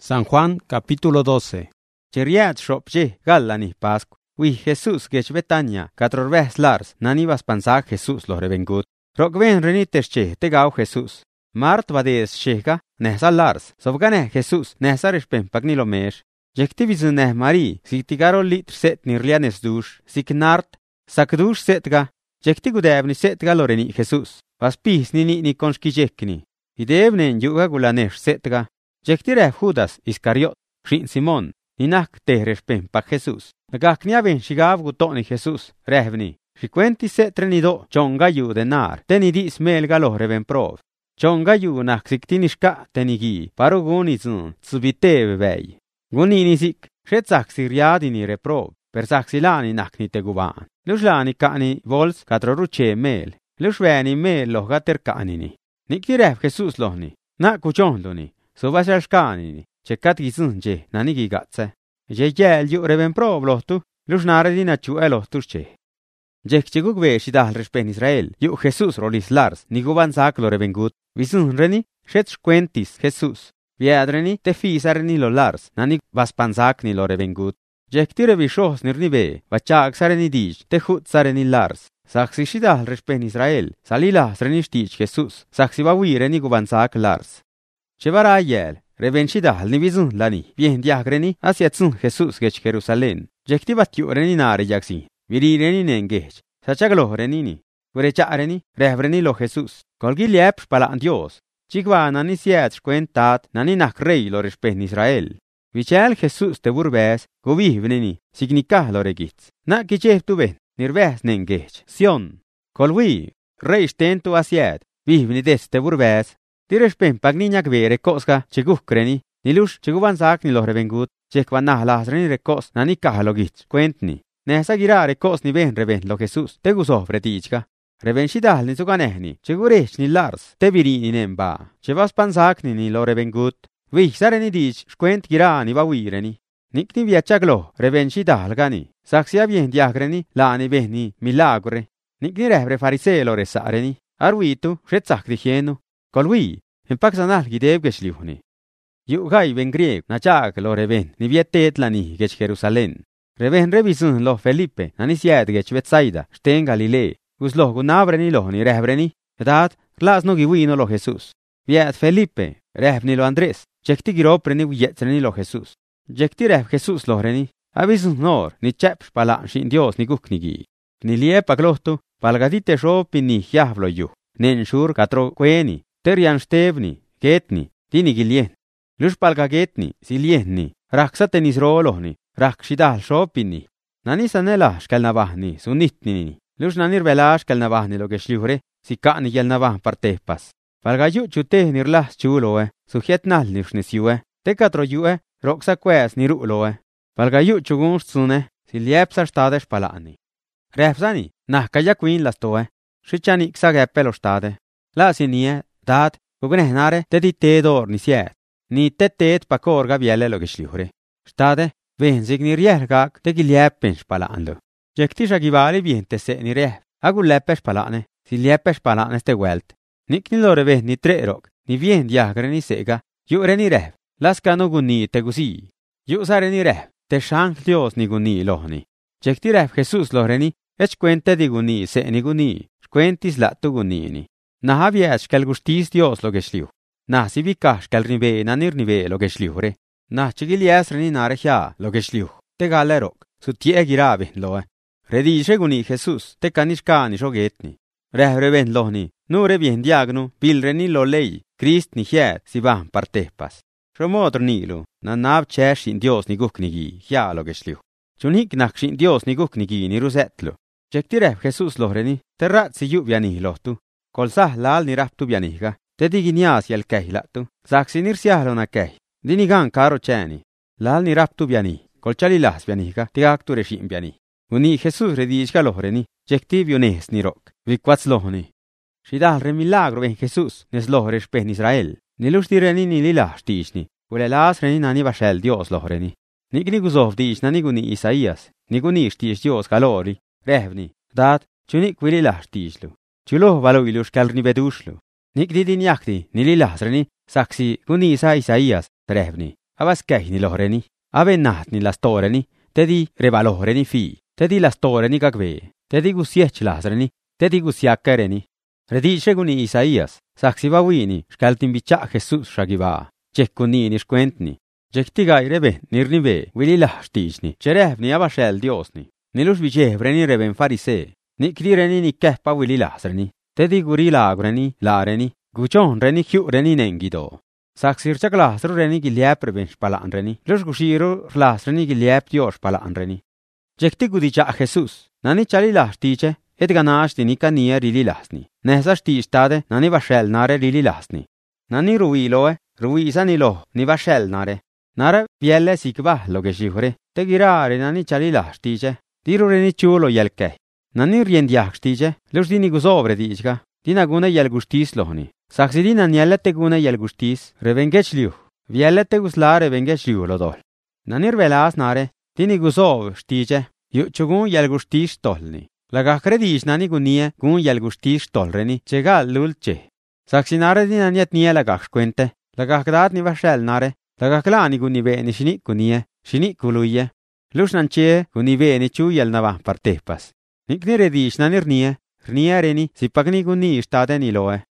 San Juan capítulo 12. Cheriat shopje galani Pascu. Wi Jesús gech Betania, katrorves Lars, nanibas pansak Jesús lo revengut. Rokven renitesche te gau Jesús. Mart vades shega, nehsa Lars, sovgane Jesús, nehsa reshpen pagnilo mesh. Jektivizun neh Mari, siktigaro litr set nirlianes dush, siknart, sakdush setga. Jektigudevni setga loreni Jesús. Vaspis ni konskijekni. Idevnen yuga gulanesh setga. Jektirev Judas Iscariot, shin Simon, ninak tehreshpen pa Jesús. Gakniaven shigav gutoni Jesús, revni. Shikwenti setrenido, chongayu denar, tenidis melga lo reven prov. Chongayu nak siktinishka tenigi, parugunizun, tsubite vei. Guninizik, shetzak siriadini reprov, per saxilani nakni teguvan. Luslani kani vols katroruche mel, lusveni mel logater kanini. Niktirev Jesús lohni, na kuchondoni. Subashalshkanini, chekat gizunje, nanigi gatse. Je jel yu reven prov lohtu, lusnare dinachu elohtuche. Jek cheguk ve shidal respen Israel, yu Jesús rolis Lars, niguban sak lo revengut, visunreni, shetch quentis Jesús. Viadreni, te fisareni lo Lars, nanig vaspansak ni lo revengut. Jek tire vishos nirnive, vachak sareni dij, te hut sareni Lars. Saxi shidal respen Israel, salila srenistich Jesús, saxi vawireni guban sak Lars. Chevara yel, revenchidal ni vizun lani, bien diagreni, asiatsun Jesús gech Jerusalén, jektibat yureni nare jaxi, virireni nengech, sachaglo renini, urechareni, revreni lo Jesús, colgiliep palan Dios, chigva nani siet cuentat, nani nak rey lo respen Israel. Vichel Jesús te burbes, govivneni, signica lo regitz, na kichef tuven, nirves nengech, Sion, colwi, rey stento asiet, vivni des te burbes. Tirespen pagniñak ve recosga, chegukreni, nilush chegubansak ni los revengut, chekvanah lasreni recos, nani kahalogich, cuentni. Nehsa gira recos ni ven reven lo Jesús, te gusof retichka. Revenchidal ni suganehni, chegurech ni Lars, te virini nemba, chevas pansak ni lo revengut. Vich sareni dich, shquent gira ni bawireni. Nikni viachaglo, revenchidal gani, saxia bien diagreni, lani veni, milagre. Nikni revre fariselo resareni, arwitu, shetzak digienu. Colwi, en paxanal gidev geshliuhni. Yu gai ben grieg, nachag lo reven, ni vietet lani gech Jerusalén. Reven revisun lo Felipe, nani sied gech Betsaida, sten Galilei, guslo gunabreni lo ni rehreni, edat, glas no giwino lo Jesús. Viet Felipe, rehni lo Andrés, jekti giropreni vietreni lo Jesús. Jekti reh Jesús lo reni, avisun nor, ni chepsh palan shin Dios ni guknigi. Ni liepa glohtu, palgadite shopi ni hiavlo yu, nen shur katro queni. Terian stevni, getni, tini gilien. Luspalga getni, silienni, raksatenis rolohni, rakshidal shopini. Nani sanelash kalnavahni, sunitnini. Lusnanir velash kalnavahni lo geshliure, sikani yelnavah partepas. Palgayu chute nirlas chuloe, sujetnal nirshnesue, tekatro yue, roksa kwes niruloe. Palgayu chugunstune, siliepsa stades palani. Repsani, nahkaya queen lastoe, shichani xagepelo stade. La sinie, Dad, gugnenare, te dor ni siet. Ni tetet pakorga viele lo gishliure. Stade, venzig ni riergak, te giliepens palanlo. Jektisha givali viente se ni reh, agulepes palane, si liepes palanes te welt. Nik ni lore ve ni trerok, ni vien diagre ni sega, yure ni reh, laska no guni te gusi. Yusare ni reh, te shank Dios ni guni lohni. Jekti reh Jesús loreni, ech cuente di guni se ni guni, cuentis latu gunini. Naha viech kel gustis Dios lo geshliu. Nah si vikash kel nive nanir nive lo geshliure. Nah chigilies reni narehia lo geshliu. Te galerok, su tie girave loe. Redishe guni Jesús, te kanishkani shogetni. Rehreven lohni, nure bien diagnu, pilreni lo lei, Christ ni hiet si van partepas. Shomotr nilu, nanav chesh in Dios ni guknigi, hia lo geshliu. Chunik nakshin Dios ni guknigi ni rusetlu. Jektiref Jesús lohreni, terrat si yubiani lohtu. Kolsah lal ni raptu bianiga, te diginias yel kehlatu, saksi nirsiahlona keh, dinigan karo cheni. Lal ni raptu biani, kolchalilas bianiga, tigaktu reshim biani. Uni Jesús redishka lohreni, jektiv nes ni rok, vikwats lohni. Shidal re milagro ven Jesús, nes lohresh pen Israel, nilush direni ni lilash tishni, ulelas reni nani bashel Dios lohreni. Nigni guzov dish nani guni Isaías, niguni shtish Dios galori, rehvni, dat, chunik wililash tishlu. Chulo valo ilus kalni vedushlu. Nik didin yakti, nililasreni, saksi guni Isaías, rehvni. abasquej ni loreni, abenat ni las toreni, tedi revaloreni fi, tedi las toreni gagbe, tedi gusiech lasreni, tedi gusiakereni. Rediche guni Isaías, saxiba wini, xkaltin bicha Jesús shagiba, chekuni ni xkwentni. Jektigay reben nirnibe, wili lahtichni, cherevni abashel Diosni, nilus vijevreni reben farise, nikdireni ni kehpa wili lasreni, tedi guri lagreni, lareni, guchon reni reni nengido. Saxir chaklasru reni giliap reben spalanreni, lus gushiru lasreni giliap Dios palanreni. Jekti gudicha Jesús, nani chali lahtiche, et ganash dinika nia rili lasni, nehsa shtistade nani bashel nare rili lasni. Nani ruiloe, ruisani lo, ni bashel nare. Nara vielle sikba lo que shihore, te girare nani chali lahtiche, diru reni chulo yelke. Nani riendiak stiche, lus dini gusobre dichga, dina guna yel gustis lohni. Saxidina nielle te guna yel gustis, revengech liu, vielle te gusla revengech liu lo dol. Nanir velas nare, dini gusov stiche, yu chugun yel gustis tolni. Laga credish nani gunie gun yel gustis tolreni, chegal lulche. Saxinare dina niet nie lagach cuente, laga gdat ni vashel nare, laga klani guni veni shini gunie, shini kuluye. Lus nanche guni veni chu yel nava partepas. Nikni redish nanir nie, rnie reni, si pagni guni istade ni loe.